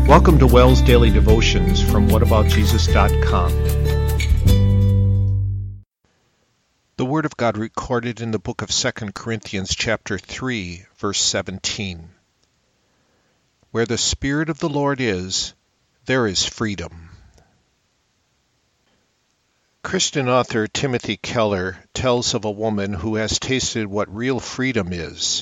Welcome to Wells Daily Devotions from whataboutjesus.com. The Word of God recorded in the book of 2 Corinthians chapter 3, verse 17. Where the Spirit of the Lord is, there is freedom. Christian author Timothy Keller tells of a woman who has tasted what real freedom is.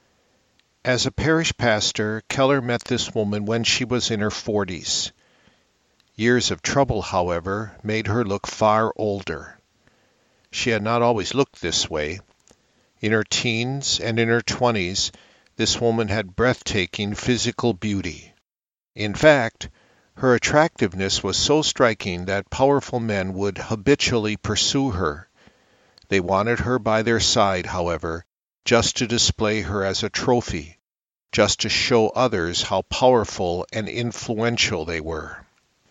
As a parish pastor, Keller met this woman when she was in her 40s. Years of trouble, however, made her look far older. She had not always looked this way. In her teens and in her 20s, this woman had breathtaking physical beauty. In fact, her attractiveness was so striking that powerful men would habitually pursue her. They wanted her by their side, however, just to display her as a trophy, just to show others how powerful and influential they were.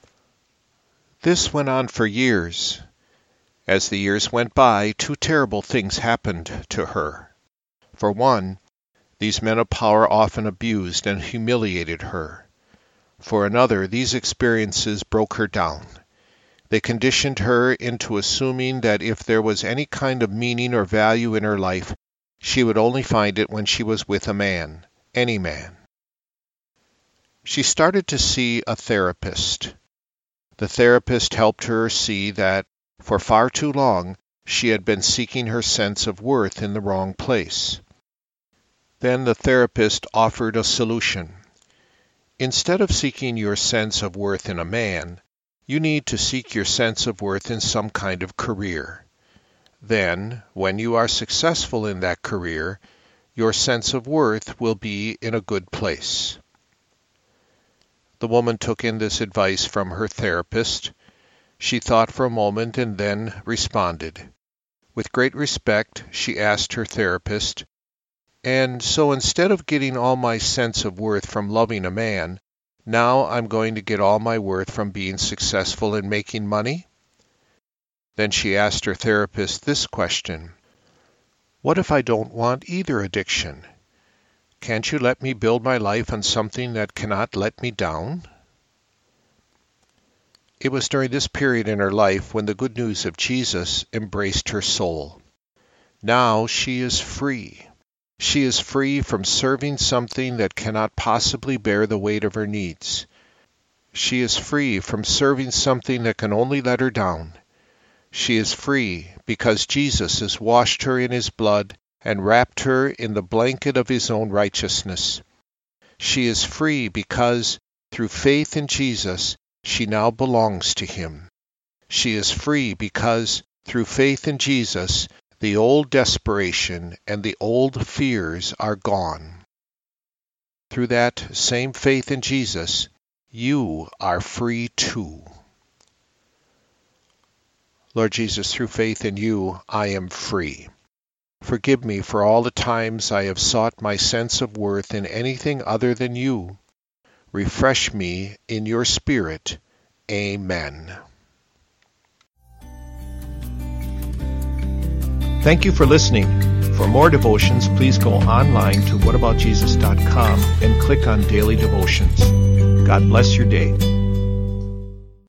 This went on for years. As the years went by, two terrible things happened to her. For one, these men of power often abused and humiliated her. For another, these experiences broke her down. They conditioned her into assuming that if there was any kind of meaning or value in her life, she would only find it when she was with a man, any man. She started to see a therapist. The therapist helped her see that, for far too long, she had been seeking her sense of worth in the wrong place. Then the therapist offered a solution. Instead of seeking your sense of worth in a man, you need to seek your sense of worth in some kind of career. Then, when you are successful in that career, your sense of worth will be in a good place. The woman took in this advice from her therapist. She thought for a moment and then responded. With great respect, she asked her therapist, "And so instead of getting all my sense of worth from loving a man, now I'm going to get all my worth from being successful in making money?" Then she asked her therapist this question: "What if I don't want either addiction? Can't you let me build my life on something that cannot let me down?" It was during this period in her life when the good news of Jesus embraced her soul. Now she is free. She is free from serving something that cannot possibly bear the weight of her needs. She is free from serving something that can only let her down. She is free because Jesus has washed her in his blood and wrapped her in the blanket of his own righteousness. She is free because, through faith in Jesus, she now belongs to him. She is free because, through faith in Jesus, the old desperation and the old fears are gone. Through that same faith in Jesus, you are free too. Lord Jesus, through faith in you, I am free. Forgive me for all the times I have sought my sense of worth in anything other than you. Refresh me in your Spirit. Amen. Thank you for listening. For more devotions, please go online to whataboutjesus.com and click on Daily Devotions. God bless your day.